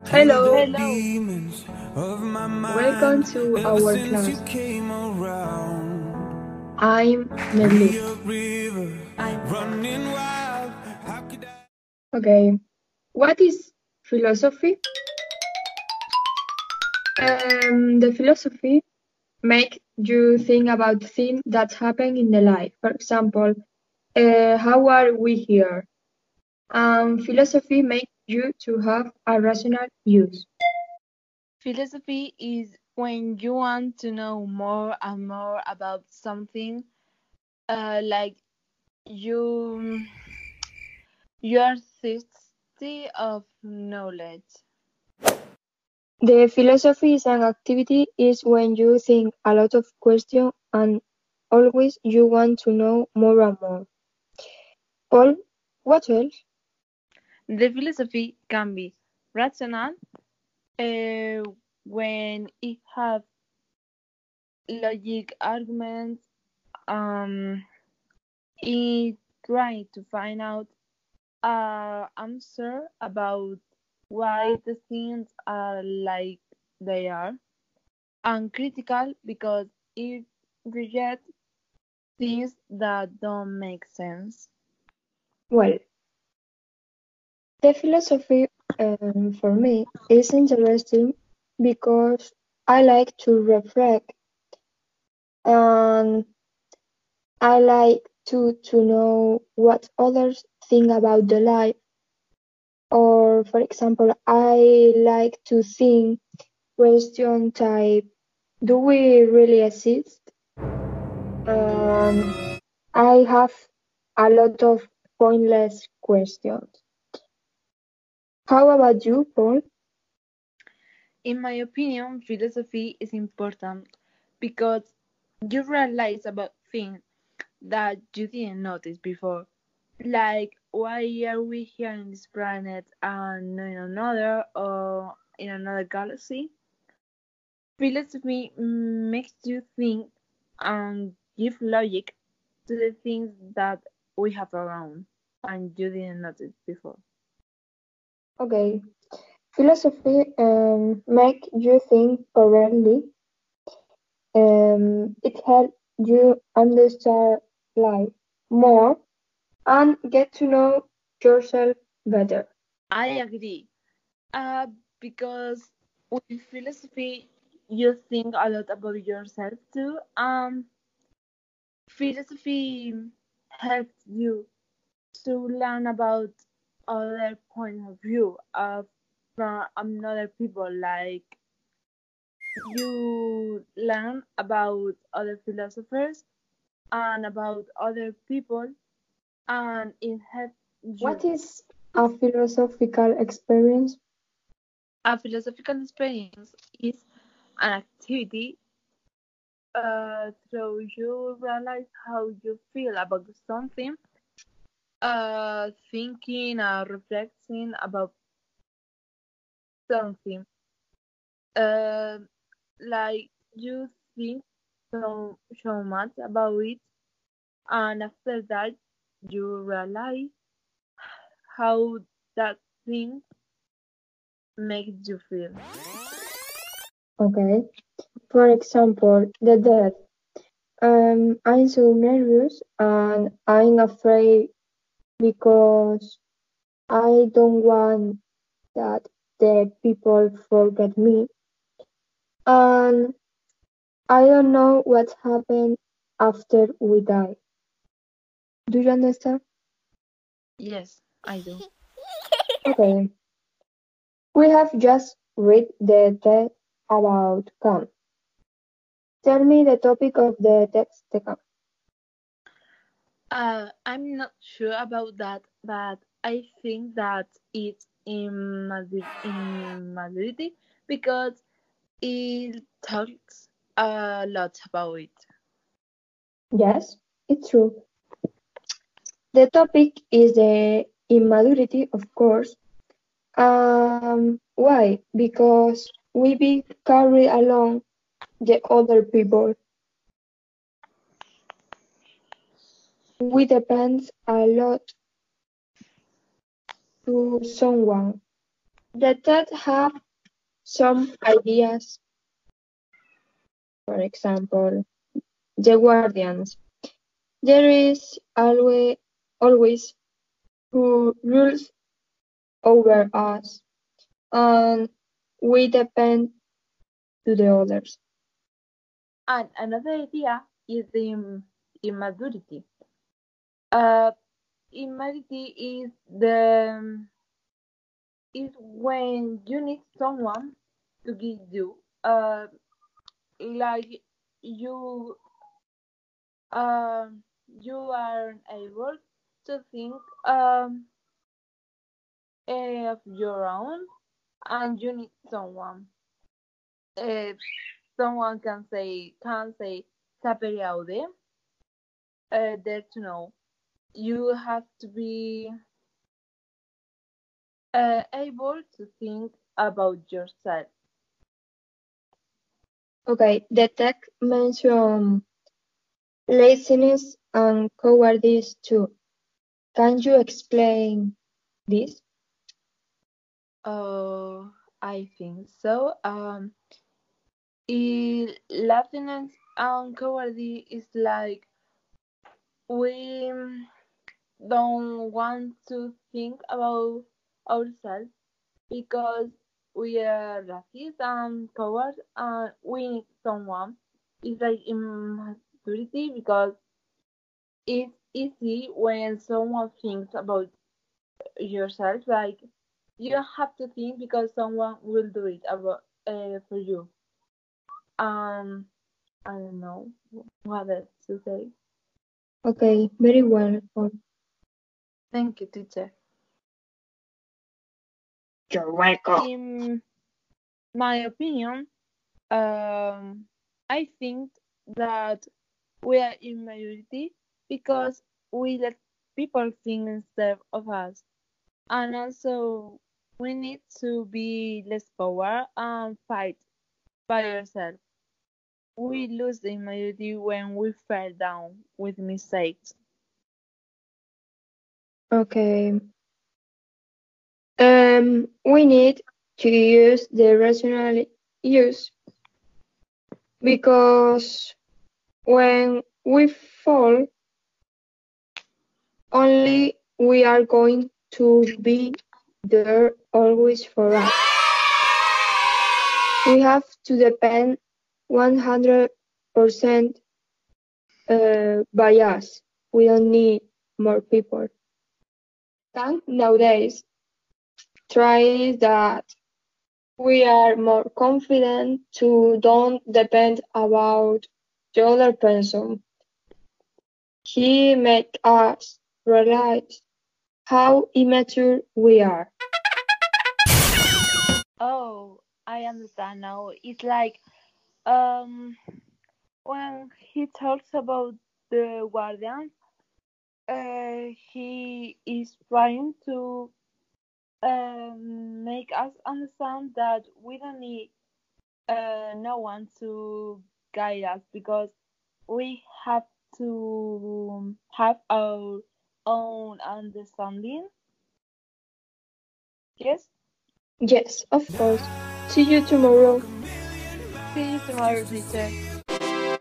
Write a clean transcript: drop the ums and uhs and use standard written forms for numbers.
Hello, Hello. welcome to our class. I'm Mevlut. I'm Sarah. Okay, what is philosophy? The philosophy make you think about things that happen in the life. For example, how are we here? Philosophy makes you to have a rational use. Philosophy is when you want to know more and more about something, like you you are thirsty of knowledge. The philosophy is an activity is when you think a lot of questions and always you want to know more and more. Paul, what else? The philosophy can be rational, uh, when it has logic arguments, it trying to find out answer about why the things are like they are, and critical because it rejects things that don't make sense. Well, the philosophy for me is interesting because I like to reflect and I like to know what others think about the life. Or, for example, I like to think question type, do we really exist? And I have a lot of pointless questions. How about you, Paul? In my opinion, philosophy is important because you realize about things that you didn't notice before. Like, why are we here on this planet and not in another or in another galaxy? Philosophy makes you think and give logic to the things that we have around and you didn't notice before. Okay, philosophy make you think correctly. It helps you understand life more and get to know yourself better. I agree. Uh, because with philosophy, you think a lot about yourself too. Philosophy helps you to learn about other point of view from another people. Like you learn about other philosophers and about other people, and it helps What you. is a philosophical experience? A philosophical experience is an activity so you realize how you feel about something, thinking or reflecting about something. Uh, like you think so much about it, and after that you realize how that thing makes you feel. Okay. For example, the death. I'm so nervous and I'm afraid because I don't want that the people forget me. And I don't know what happened after we die. Do you understand? Yes, I do. Okay. We have just read the text about Kant. Tell me the topic of the text, Kant. I'm not sure about that, but I think that it's in Madrid because it talks a lot about it. Yes, it's true. The topic is the immaturity, of course. Why? Because we be carried along the other people. We depend a lot to someone. The TED have some ideas. For example, the guardians. There is always who rules over us, and we depend to the others. And another idea is the immaturity. Immaturity is when you need someone to give you, like you you aren't able to think of your own, and you need someone. Someone can say sapere aude, there to know. You have to be able to think about yourself. Okay, the tech mention laziness and cowardice too. Can you explain this? Oh, I think so. Laziness and cowardice is like we don't want to think about ourselves because we are racist and cowards and we need someone. It's like immaturity because it's easy when someone thinks about yourself. Like you don't have to think because someone will do it about for you. I don't know what else to say. Okay, very well. Thank you, teacher. You're welcome. In my opinion, I think that we are in majority because we let people think instead of us. And also, we need to be less power and fight by ourselves. We lose the majority when we fall down with mistakes. Okay. We need to use the rational use because when we fall, only we are going to be there always for us. We have to depend 100% by us. We don't need more people. Nowadays, try that we are more confident to don't depend about the other person. He make us realize how immature we are. Oh, I understand now. It's like um when he talks about the guardian, he is trying to make us understand that we don't need no one to guide us because we have to have our own understanding. Yes? Yes, of course. See you tomorrow. See you tomorrow, teacher.